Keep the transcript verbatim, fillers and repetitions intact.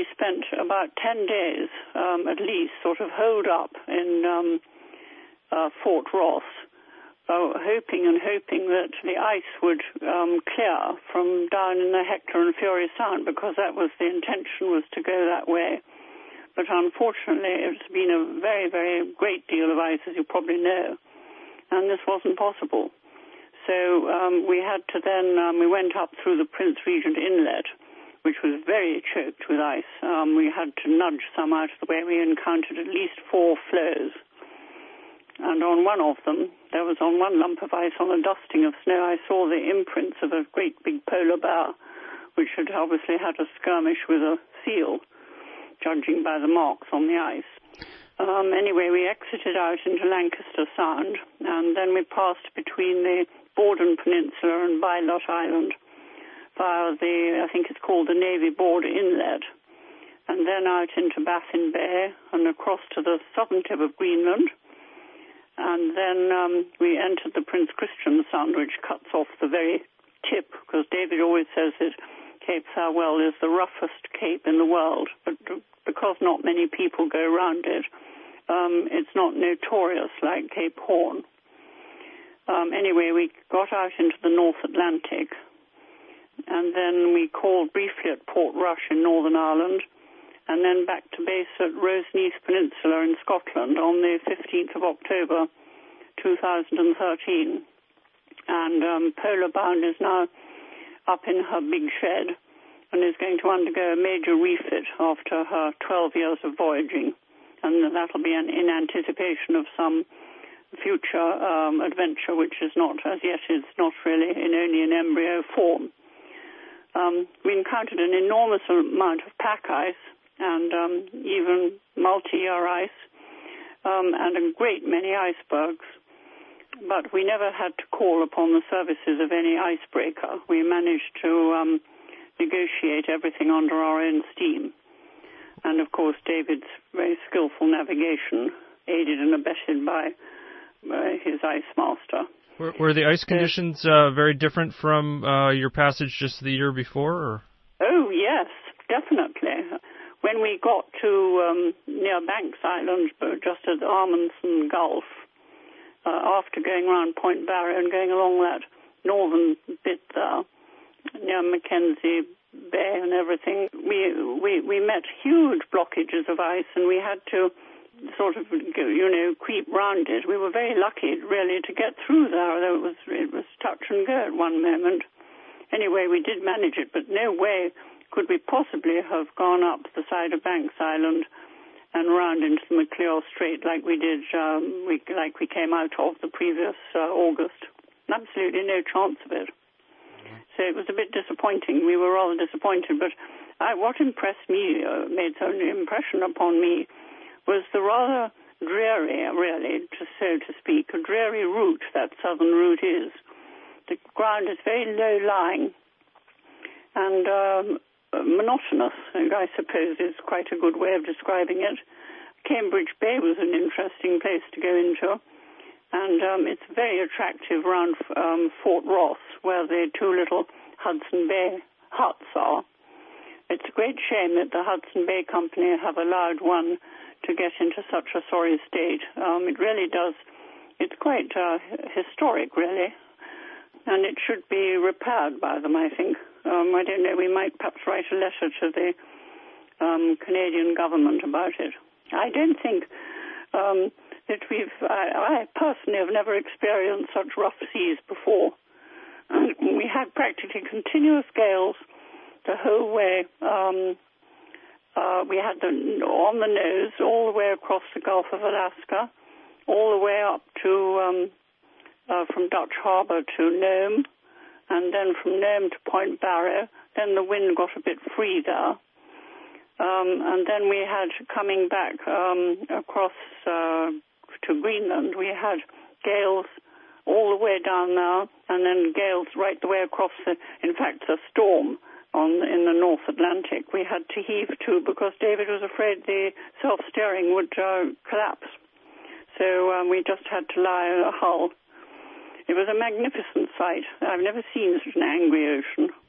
we spent about ten days, um, at least, sort of holed up in um, uh, Fort Ross, uh, hoping and hoping that the ice would um, clear from down in the Hector and Fury Sound, because that was the intention, was to go that way. But unfortunately, it's been a very, very great deal of ice, as you probably know, and this wasn't possible. So um, we had to then, um, we went up through the Prince Regent Inlet, which was very choked with ice. Um, we had to nudge some out of the way. We encountered at least four floes. And on one of them, there was on one lump of ice, on a dusting of snow, I saw the imprints of a great big polar bear, which had obviously had a skirmish with a seal, judging by the marks on the ice. Um, anyway, we exited out into Lancaster Sound, and then we passed between the Borden Peninsula and Bylot Island via the, I think it's called the Navy Border Inlet, and then out into Baffin Bay and across to the southern tip of Greenland. And then um, we entered the Prince Christian Sound, which cuts off the very tip, because David always says that Cape Farewell is the roughest cape in the world, but because not many people go around it, um, it's not notorious like Cape Horn. Um, anyway, we got out into the North Atlantic, and then we called briefly at Port Rush in Northern Ireland, and then back to base at Roseneath Peninsula in Scotland on the fifteenth of October, two thousand thirteen. And um, Polar Bound is now up in her big shed and is going to undergo a major refit after her twelve years of voyaging. And that'll be an, in anticipation of some future um, adventure, which is not, as yet, it's not really in only an embryo form. Um, we encountered an enormous amount of pack ice and um, even multi-year ice um, and a great many icebergs. But we never had to call upon the services of any icebreaker. We managed to um, negotiate everything under our own steam. And, of course, David's very skillful navigation, aided and abetted by uh, his ice master. Were, were the ice conditions uh, very different from uh, your passage just the year before? Or? Oh, yes, definitely. When we got to um, near Banks Island, just at Amundsen Gulf, uh, after going around Point Barrow and going along that northern bit there, near Mackenzie Bay and everything, we, we we met huge blockages of ice, and we had to sort of, you know, creep round it. We were very lucky, really, to get through there, although it was, it was touch and go at one moment. Anyway, we did manage it, but no way could we possibly have gone up the side of Banks Island and round into the Macleod Strait like we did, um, we, like we came out of the previous uh, August. Absolutely no chance of it. So it was a bit disappointing. We were rather disappointed. But I, what impressed me, uh, made an impression upon me, was the rather dreary, really, to, so to speak, a dreary route that southern route is. The ground is very low-lying and um, monotonous, I suppose is quite a good way of describing it. Cambridge Bay was an interesting place to go into. And um, it's very attractive around um, Fort Ross, where the two little Hudson Bay huts are. It's a great shame that the Hudson Bay Company have allowed one to get into such a sorry state. Um, it really does, it's quite uh, historic, really, and it should be repaired by them, I think. Um, I don't know, we might perhaps write a letter to the um, Canadian government about it. I don't think... Um, that we've, I, I personally have never experienced such rough seas before. And we had practically continuous gales the whole way. Um, uh, we had them on the nose all the way across the Gulf of Alaska, all the way up to, um, uh, from Dutch Harbor to Nome, and then from Nome to Point Barrow. Then the wind got a bit free there. Um, and then we had, coming back um, across uh, to Greenland, we had gales all the way down there, and then gales right the way across, the, in fact, a storm on in the North Atlantic. We had to heave to because David was afraid the self-steering would uh, collapse. So um, we just had to lie a hull. It was a magnificent sight. I've never seen such an angry ocean.